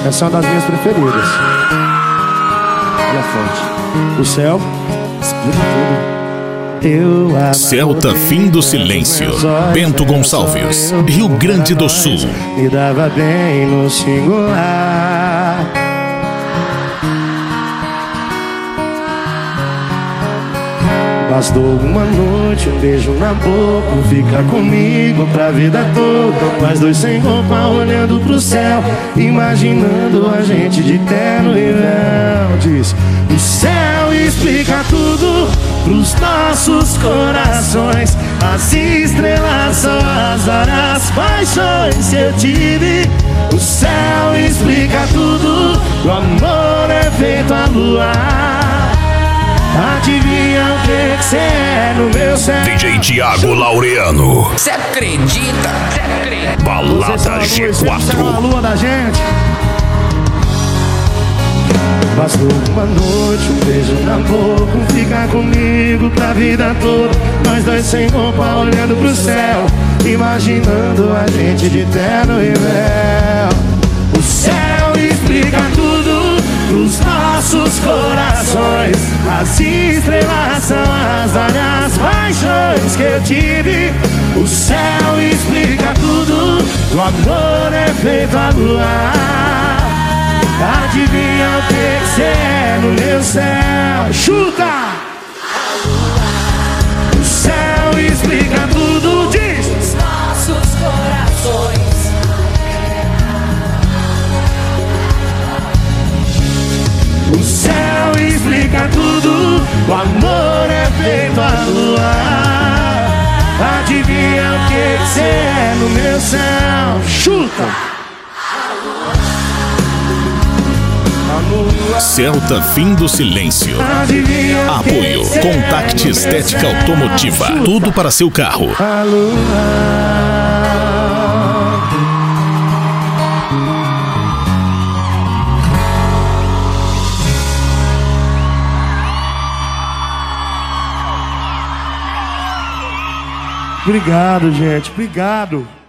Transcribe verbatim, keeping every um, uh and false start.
Essa é uma das minhas preferidas. Olha a fonte. O céu explica tudo. Eu Celta Fim do Silêncio, Bento Gonçalves, Rio Grande do Sul. Me dava bem no singular. Bastou uma noite, um beijo na boca, fica comigo pra vida toda. Nós dois sem roupa, olhando pro céu, imaginando a gente de terno e véu. Diz: o céu explica tudo pros nossos corações. As estrelas são as várias paixões que eu tive. O céu explica tudo, o amor é feito a luar. Adivinha o que que cê é no meu céu? D J Thiago Laureano. Cê acredita? Cê acredita? Balada G quatro. A lua da gente. Bastou uma noite, um beijo na boca, ficar comigo pra vida toda. Nós dois sem roupa, olhando pro céu, imaginando a gente de terno e véu. O céu explica tudo pros nossos corações. As estrelas são as várias paixões que eu tive. O céu explica tudo, o amor é feito a luar. Adivinha o que que cê é no meu céu? Chuta! O céu explica tudo, diz! Os nossos corações. O céu explica tudo, o amor é feito a luar. Adivinha o que que cê é no meu céu? Chuta! Celta Fim do Silêncio. Apoio Contact Estética Automotiva. Tudo para seu carro. Obrigado, gente. Obrigado.